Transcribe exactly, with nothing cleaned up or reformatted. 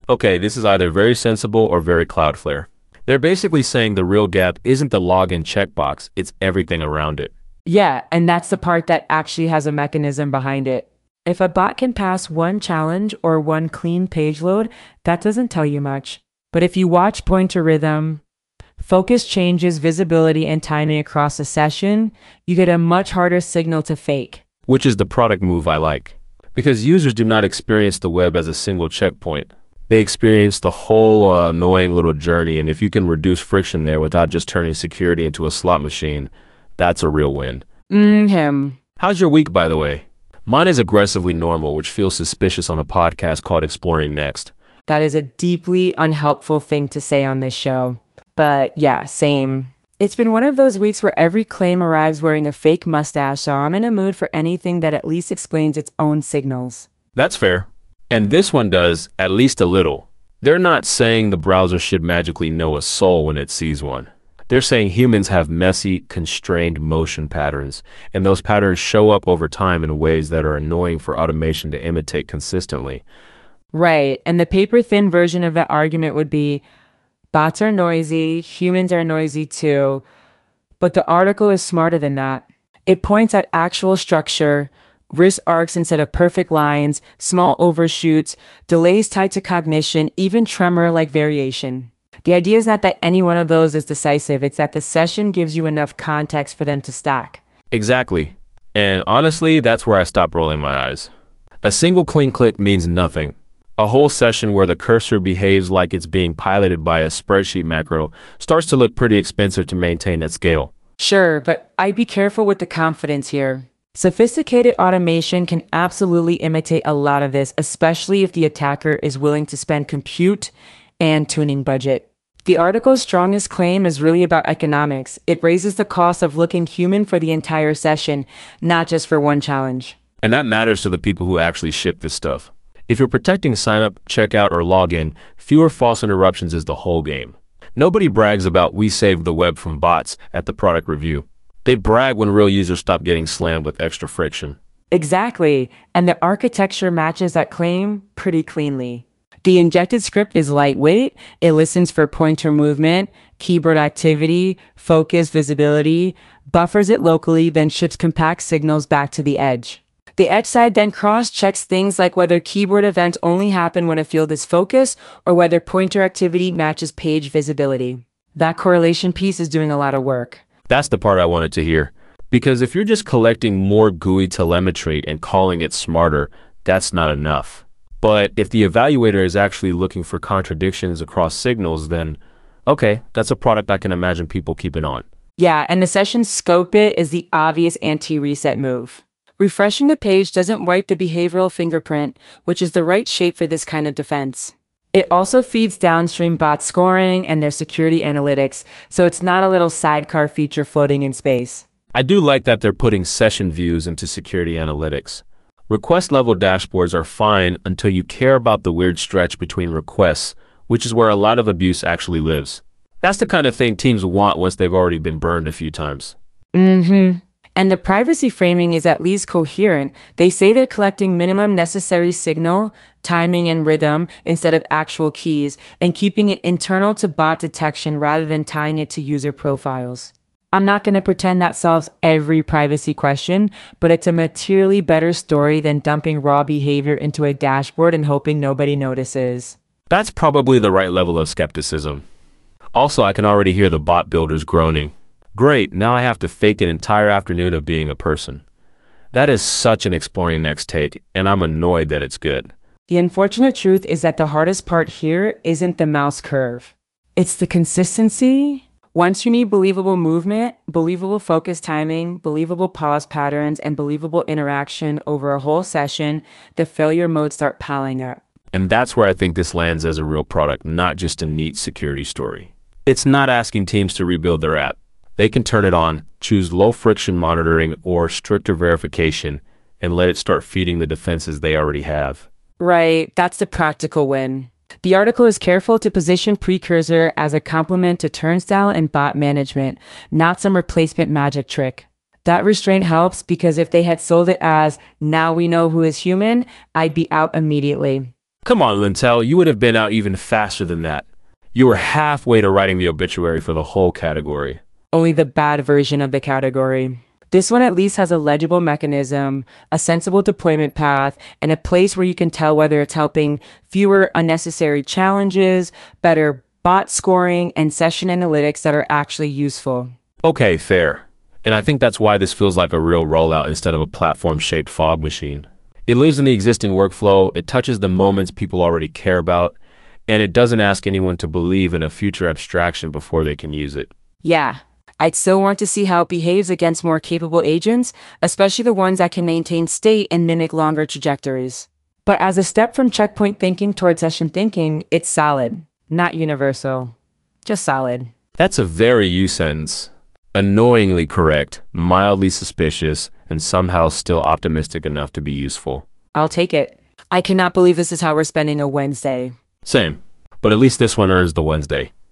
Okay, this is either very sensible or very Cloudflare. They're basically saying the real gap isn't the login checkbox, it's everything around it. Yeah, and that's the part that actually has a mechanism behind it. If a bot can pass one challenge or one clean page load, that doesn't tell you much. But if you watch pointer rhythm, focus changes, visibility, and timing across a session, you get a much harder signal to fake. Which is the product move I like. Because users do not experience the web as a single checkpoint. They experience the whole uh, annoying little journey, and if you can reduce friction there without just turning security into a slot machine, that's a real win. Mm-hmm. How's your week, by the way? Mine is aggressively normal, which feels suspicious on a podcast called Exploring Next. That is a deeply unhelpful thing to say on this show. But yeah, same. It's been one of those weeks where every claim arrives wearing a fake mustache, so I'm in a mood for anything that at least explains its own signals. That's fair. And this one does, at least a little. They're not saying the browser should magically know a soul when it sees one. They're saying humans have messy, constrained motion patterns, and those patterns show up over time in ways that are annoying for automation to imitate consistently. Right, and the paper-thin version of that argument would be, bots are noisy, humans are noisy too, but the article is smarter than that. It points at actual structure, wrist arcs instead of perfect lines, small overshoots, delays tied to cognition, even tremor-like variation. The idea is not that any one of those is decisive, it's that the session gives you enough context for them to stack. Exactly. And honestly, that's where I stop rolling my eyes. A single clean click means nothing. A whole session where the cursor behaves like it's being piloted by a spreadsheet macro starts to look pretty expensive to maintain at scale. Sure, but I'd be careful with the confidence here. Sophisticated automation can absolutely imitate a lot of this, especially if the attacker is willing to spend compute and tuning budget. The article's strongest claim is really about economics. It raises the cost of looking human for the entire session, not just for one challenge. And that matters to the people who actually ship this stuff. If you're protecting sign-up, checkout, or login, fewer false interruptions is the whole game. Nobody brags about "we saved the web from bots" at the product review. They brag when real users stop getting slammed with extra friction. Exactly, and the architecture matches that claim pretty cleanly. The injected script is lightweight, it listens for pointer movement, keyboard activity, focus, visibility, buffers it locally, then ships compact signals back to the edge. The edge side then cross-checks things like whether keyboard events only happen when a field is focused or whether pointer activity matches page visibility. That correlation piece is doing a lot of work. That's the part I wanted to hear. Because if you're just collecting more G U I telemetry and calling it smarter, that's not enough. But if the evaluator is actually looking for contradictions across signals, then okay, that's a product I can imagine people keeping on. Yeah, and the session scope it is the obvious anti-reset move. Refreshing the page doesn't wipe the behavioral fingerprint, which is the right shape for this kind of defense. It also feeds downstream bot scoring and their security analytics, so it's not a little sidecar feature floating in space. I do like that they're putting session views into security analytics. Request level dashboards are fine until you care about the weird stretch between requests, which is where a lot of abuse actually lives. That's the kind of thing teams want once they've already been burned a few times. Mm-hmm. And the privacy framing is at least coherent. They say they're collecting minimum necessary signal, timing, and rhythm instead of actual keys, and keeping it internal to bot detection rather than tying it to user profiles. I'm not going to pretend that solves every privacy question, but it's a materially better story than dumping raw behavior into a dashboard and hoping nobody notices. That's probably the right level of skepticism. Also, I can already hear the bot builders groaning. Great, now I have to fake an entire afternoon of being a person. That is such an Exploring Next take, and I'm annoyed that it's good. The unfortunate truth is that the hardest part here isn't the mouse curve. It's the consistency. Once you need believable movement, believable focus timing, believable pause patterns, and believable interaction over a whole session, the failure modes start piling up. And that's where I think this lands as a real product, not just a neat security story. It's not asking teams to rebuild their app. They can turn it on, choose low-friction monitoring or stricter verification, and let it start feeding the defenses they already have. Right, that's the practical win. The article is careful to position Precursor as a complement to Turnstile and bot management, not some replacement magic trick. That restraint helps because if they had sold it as, now we know who is human, I'd be out immediately. Come on, Lintel, you would have been out even faster than that. You were halfway to writing the obituary for the whole category. Only the bad version of the category. This one at least has a legible mechanism, a sensible deployment path, and a place where you can tell whether it's helping fewer unnecessary challenges, better bot scoring, and session analytics that are actually useful. Okay, fair. And I think that's why this feels like a real rollout instead of a platform-shaped fog machine. It lives in the existing workflow, it touches the moments people already care about, and it doesn't ask anyone to believe in a future abstraction before they can use it. Yeah. I'd still want to see how it behaves against more capable agents, especially the ones that can maintain state and mimic longer trajectories. But as a step from checkpoint thinking toward session thinking, it's solid, not universal, just solid. That's a very you sentence. Annoyingly correct, mildly suspicious, and somehow still optimistic enough to be useful. I'll take it. I cannot believe this is how we're spending a Wednesday. Same, but at least this one earns the Wednesday.